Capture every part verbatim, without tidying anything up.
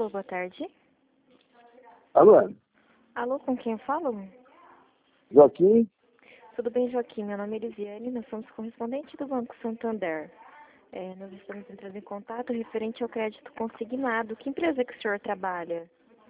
Alô, boa tarde. Alô? Alô, com quem eu falo? Joaquim? Tudo bem, Joaquim? Meu nome é Elisiane, nós somos correspondentes do Banco Santander. É, nós estamos entrando em contato referente ao crédito consignado. Que empresa que o senhor trabalha?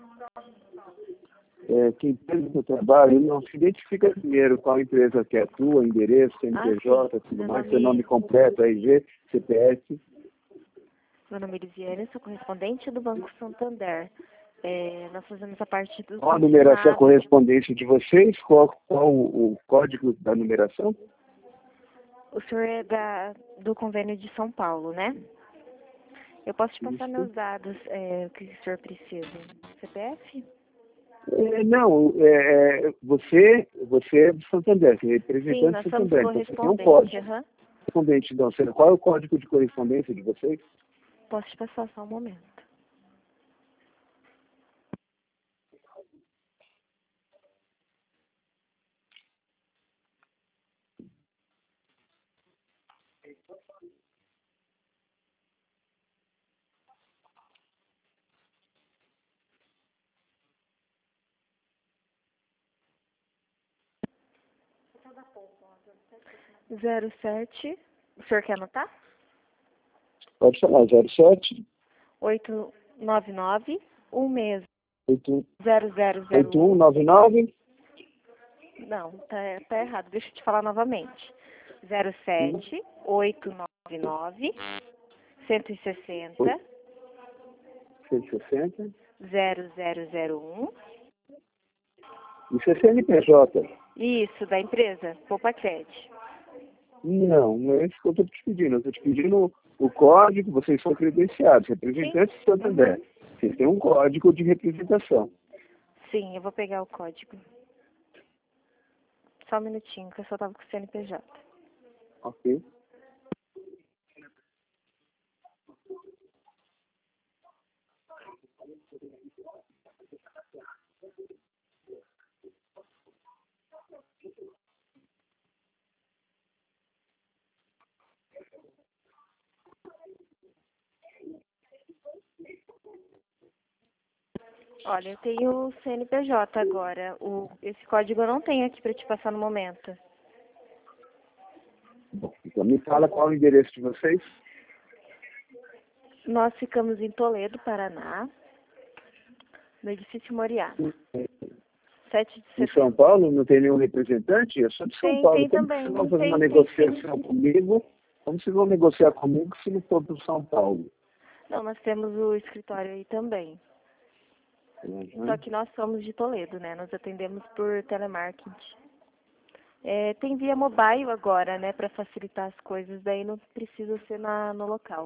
É, que empresa que eu trabalho, não se identifica primeiro qual empresa que é tua, endereço, C N P J, Ah, sim. tudo Meu mais, nome, seu nome completo, R G, C P F. meu nome é Elisiane, sou correspondente do Banco Santander. É, nós fazemos a parte do Qual a numeração, a consignado. correspondência de vocês? Qual, qual o, o código da numeração? O senhor é da, do convênio de São Paulo, né? Eu posso te passar Isso. meus dados, é, o que o senhor precisa? C P F? É, não, é, é, você, você é do Santander, você é Sim, representante nós do somos Santander, então você tem um correspondente, código. aham. Correspondente, então, você- qual é o código de correspondência de vocês? Posso te passar só um momento. Zero sete. O senhor quer anotar? Pode falar, zero sete, Oito nove nove um seis oito zero zero zero oito um um. nove nove. Não, tá, tá errado. Deixa eu te falar novamente. Zero sete oito nove nove cento e sessenta cento e sessenta. zero zero zero um. Isso é C N P J. Isso, da empresa Poupa Crédito. Não, não é isso que eu estou te pedindo. Eu estou te pedindo o código, vocês são credenciados, representantes do Santander. Uhum. Vocês têm um código de representação. Sim, eu vou pegar o código. Só um minutinho, que eu só tava com o C N P J. Ok? Olha, eu tenho o C N P J agora. O, esse código eu não tenho aqui para te passar no momento. Então me fala qual é o endereço de vocês. Nós ficamos em Toledo, Paraná, no edifício Moriá. sete de Em setembro. São Paulo não tem nenhum representante? Eu sou de São Tem, Paulo. tem Como também. vocês vão fazer Tem, uma tem, negociação sim. comigo? Como vocês vão negociar comigo se não for para São Paulo? Não, nós temos o escritório aí também. Uhum. Só que nós somos de Toledo, né? Nós atendemos por telemarketing. É, tem via mobile agora, né? Para facilitar as coisas. Daí não precisa ser na, no local.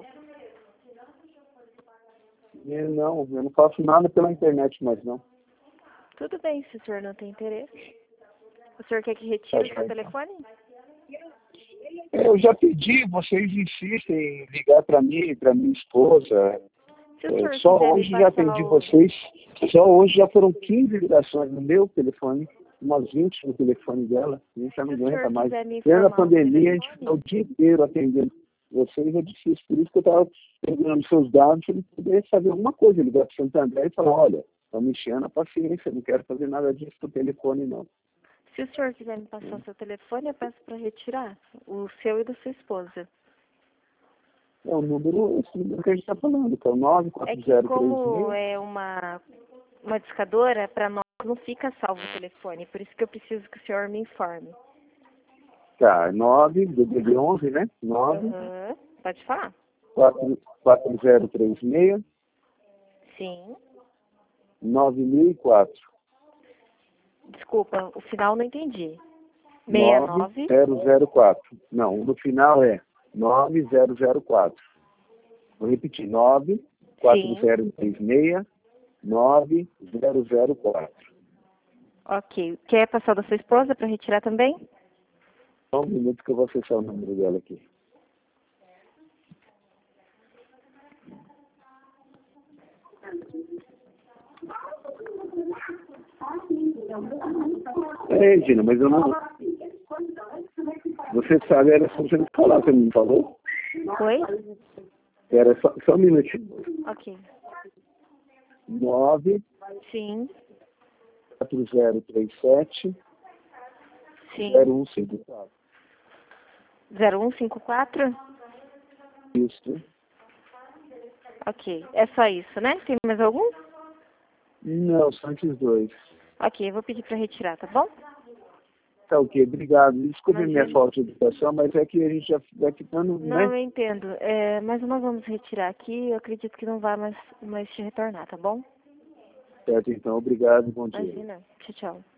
Eu não, eu não faço nada pela internet mais não. Tudo bem, se o senhor não tem interesse. O senhor quer que retire o seu telefone? Eu já pedi, vocês insistem em ligar para mim, para minha esposa. Se o É, senhor só quiser me hoje já passar atendi o... vocês. Só hoje já foram quinze ligações no meu telefone, umas vinte no telefone dela. A gente já não Se o senhor aguenta mais. quiser me Desde a informar o pandemia, a gente telefone... ficou o dia inteiro atendendo vocês, é difícil. Por isso que eu estava pegando seus dados para ele poder saber alguma coisa. Ligar para o Santander e falar, olha, estão me enchendo a paciência, não quero fazer nada disso por telefone, não. Se o senhor quiser me passar o seu telefone, eu peço para retirar. O seu e da sua esposa. É o número, esse número que a gente está falando, que é o nove É quatro que zero três como seis. é uma, uma discadora, para nós não fica salvo o telefone. Por isso que eu preciso que o senhor me informe. Tá, nove, D D D onze, né? nove Aham. Pode falar? quatro zero três seis, Sim. nove mil e quatro. Desculpa, o final não entendi. nove sessenta e nove. zero zero quatro. Não, no final é nove zero zero quatro. Vou repetir, nove quatro zero três seis, nove zero zero quatro. Ok. Quer passar da sua esposa para retirar também? Só um minuto que eu vou acessar o número dela aqui. É, Gina, mas eu não... Você sabe, era só você me falar, você não me falou? Oi? Era só, só um minutinho. Ok. nove Sim. quatro zero três sete Sim. zero um cinco quatro. zero um cinco quatro? Isso. Ok. É só isso, né? Tem mais algum? Não, são esses dois. Ok, eu vou pedir para retirar, tá bom? Tá ok, obrigado. Desculpe Imagina. minha falta de educação, mas é que a gente já vai ficando, Não, né? eu entendo. É, mas nós vamos retirar aqui. Eu acredito que não vai mais, mais te retornar, tá bom? Certo, então, obrigado, bom dia. Imagina. Tchau, tchau.